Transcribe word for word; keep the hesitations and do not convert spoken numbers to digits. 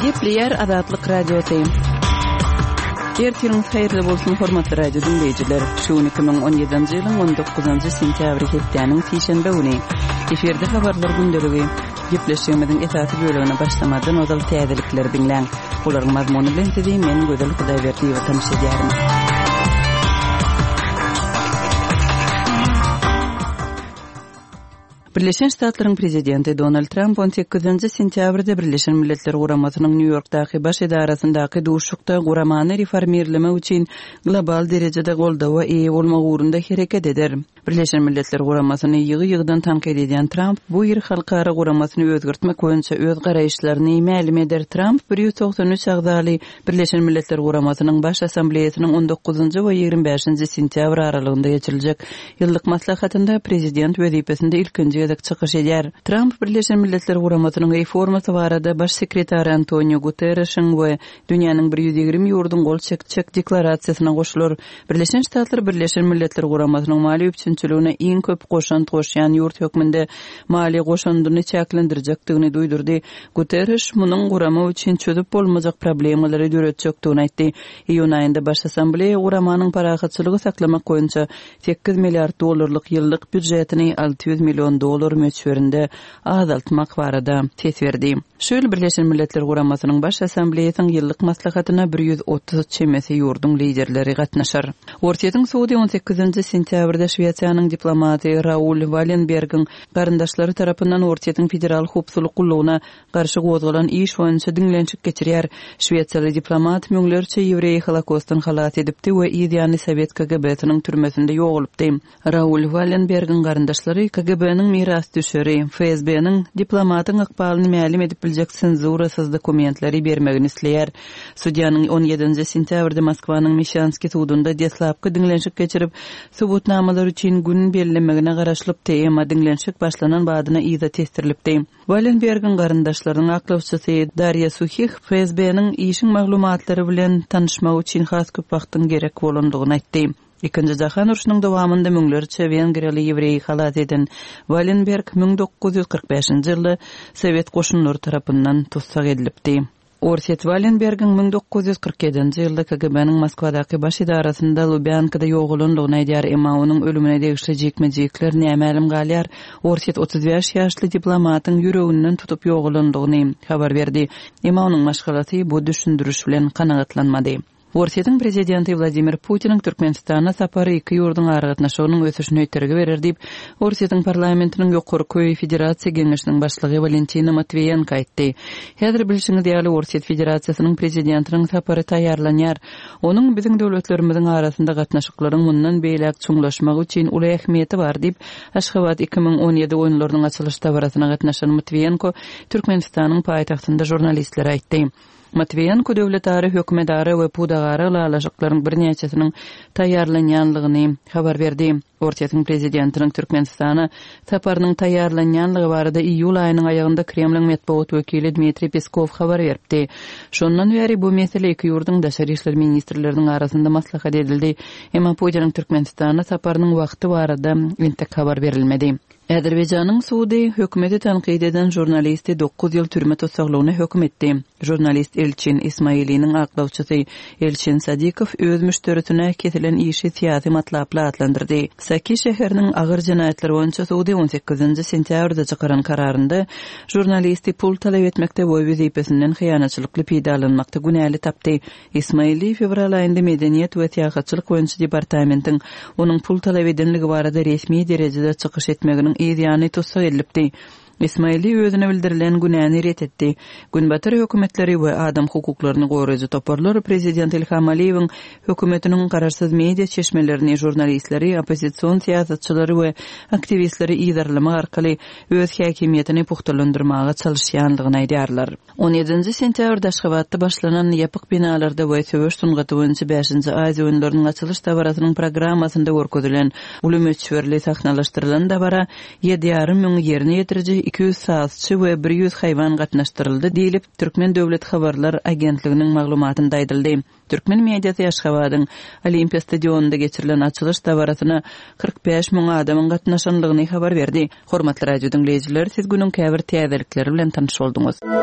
Gepleyer Azatlyk Radiosu. Ertiňiz haýyrly bolsun hormatly radio dinleýijiler. Şu iki bin on ýedinji ýylyň on dokuzynjy sentýabry hepdeniň sişenbe güni eferde habarlar gündeligi gepleşýärmiň esasy bölümine başlamadan ozal täzelikler bilen. Olaryň mazmuny bilen sizi men Gözel Hudaýberdi we tanışdyrýarym. Birleşen Ştatlaryň prezidenti Donald Trump on sekizinji sentýabrda Birleşen Milletler Guramasynyň New Yorkdaky baş edarasyndaky duşukda guramany reformirleme üçin global derejede goldawa eýe bolmak ugrunda hereket eder. Birleşen Milletler Guramasyny ýygy-ýygydan tanqid edýän Trump bu ýyl halkara guramasyny özgertmek boýunça öz garaýşlaryny ma'lum eder. Trump bir ýüz toksan üç agdaly Birleşen Milletler Guramasynyň baş assambleýasynyň on dokuzynjy we ýygrimi beşinji sentýabr aralygynda geçiriljek ýyllyk maslahatynda prezident wezipesinde ilkinji ýadak çykyş edýär. Trump Birleşen Milletler Guramasynyň reformasy barada baş sekretary Antonio Guterres'iň we dünýäniň bir ýüz ýygrimi ýurdun gol çekçek deklarasiýasyna goşulur. Birleşen Ştatlar Birleşen Milletler Guramasynyň mali üçinçiligine iň köp goşan goşýan ýurt hökmünde mali goşandyny çäklendirjekdigini duýdurdy. Guterres munyň gurama üçin çözüp bolmajak problemleri döretjekdigini aýtdy. Iýun aýynda baş assambleýa guramanyň parahatçylygy saklamak boýunça sekiz milliard dollarlyk ýyllyk büdjetini alty ýüz million dolar möçberinde azaltmak barada ses berdi. Şöyle Birleşen Milletler Guramasynyň baş assambleýasynyň ýyllyk maslahatyna bir ýüz otuz çemesi ýurdun liderleri gatnaşar. Ortaýyň Suudi on sekizinji sentýabrda Şweýçarýanyň diplomaty Raul Wallenbergiň garyndaşlary tarapyndan Ortaýyň federal hukuk gullugyna garşy gozgalan iş boýunça diňlenşik geçirýär. Şweýçarly diplomat müňlerçe ýewreý holokostdan halat edipdi we ýa-ni Sowet K G B-siniň türmesinde ýogulypdy. Raul Wallenbergiň garyndaşlary K G B-niň miras düşeri, F S B-niň diplomatyň ykbalyny ma'lum edip biljek senzurasyz dokumentleri bermegini isleýär. Sudiýanyň on ýedinji sentýabrda Moskwanyň Mishanski sudunda deslapky diňlenşik geçirip subutnamalar üçin gün bellemegine garaşlyp tema diňlenşik başlanan badyna iza testirilipdi. Wallenbergiň garyndaşlarynyň aklawçysy Darya Suhih F S B-niň işiň maglumatlary bilen tanışmak üçin has köp wagtyň gerek bolandygyny aýtdy. İkinci Jahan uruşunyň dowamında müňlerçe Wengriýaly ýewreý halat eden Wallenberg bin dokuz ýüz kırk beşinji ýylda Sowet goşunlary tarapyndan tutsak edilipdi. Orset Wallenbergiň bin dokuz ýüz kırk ýedinji ýylda K G B-niň Moskwadaky baş edarasynda Lubyankada ýogulandygyny aýdýar, emma onuň ölümine degişli jekmejekler nämälim galýar. Orset otuz beş ýaşly diplomatyň ýüreginden tutup ýogulandygyny habar berdi. Emma onuň maşgalasy bu düşündürüş bilen kanagatlanmady. Ortaýyň prezidenti Vladimir Putiniň Türkmenistana sapary iki ýurdun aragatnaşygynyň ösüşine ýeterge berer diýip Ortaýyň parlamentiniň ýokary köý federasiýa geňeşiniň başlygy Valentina Matviyenko aýtdy. Häzir bilişiňiz ýaly Ortaýy Federasiýasynyň prezidentiniň sapary taýýarlanýar. Onuň biziň döwletlerimiziň arasynda gatnaşyklaryň mundan beýlek çuňlaşmagy üçin uly ähmiýeti bar diýip Aşgabat iki bin on ýedi oýunlarynyň açylyş tabaratına gatnaşan Matviyenko Türkmenistanyň paýtagtynda jurnalistlere aýtdy. Matviyenko döwletdary, hökümdary we pudagary lalajyklaryň birnäçesiniň taýýarlanýanlygyny habar berdi. Ortaýyň prezidentiniň Türkmenistana saparynyň taýýarlanýanlygy barada iýul aýynyň aýagynda Kremliň medeniýet wekili Dmitri Peskov habar berdi. Şondan beri bu mesele iki ýurdun daşary işler ministrleriniň arasynda maslahat edildi. Emma Putiniň Türkmenistana saparynyň wagty barada entek habar berilmedi. Azerbaýjanyň Suudi hökümeti tanqid eden jurnalisti dokuz ýyl türme tutsaklygyna hökm etdi. Jurnalist Elçin Ismailiniň aklawçysy Elçin Sadikow öz müşterisine kesilen işi siýasy matlapla atlandyrdy. Saki şäheriniň agyr jinaýatlar boýunça Suudi on sekizinji sentýabrda çykaran kararynda jurnalisti pul talap etmekde we wezipesinden hyýanatçylykly peýdalanmakda günäli tapdy. Ismaili fevral aýynda medeniýet we täýatçylyk boýunça departamentiň onuň pul talap edenligi barada resmi derejede çykyş etmeginiň ýa-ni tutsak edilipdi. İsmaili özüne bildirilen günäni ret etdi. Günbatyr hökümetleri we adam hukuklaryny goýryjy toparlar prezident Ilham Aliýewiň hökümetiniň gararsyz media çeşmelerini jurnalistleri, opposision siýasatçylary we aktivistleri ýydarlamak arkaly öz häkimiýetini puhtalandyrmaga çalışýanlygyny aýdýarlar. on ýedinji sentýabrda Aşgabatda başlanan ýapyk binalarda we söwüş sungaty boýunça beşinji Aziýa oýunlarynyň açylış tabaratynyň programmasynda görkezdilen uly möçberli sahnalaşdyrylan dabara ýedi ýarym müň ýerine ýetiriji iki yüz saatçı we bir yüz hayvan gatnaşdyryldy diýilip Türkmen Döwlet Habarlar Agentliginiň maglumatynda aýdyldy. Türkmen mediýasy Aşgabatyň Olimpiya stadionunda geçirilen açylış tabaratyna kırk beş müň adamyň gatnaşanlygyny habar berdi. Hormatly radio dinleýijiler, siz günüň käbir täzelikleri bilen tanyş boldunuz.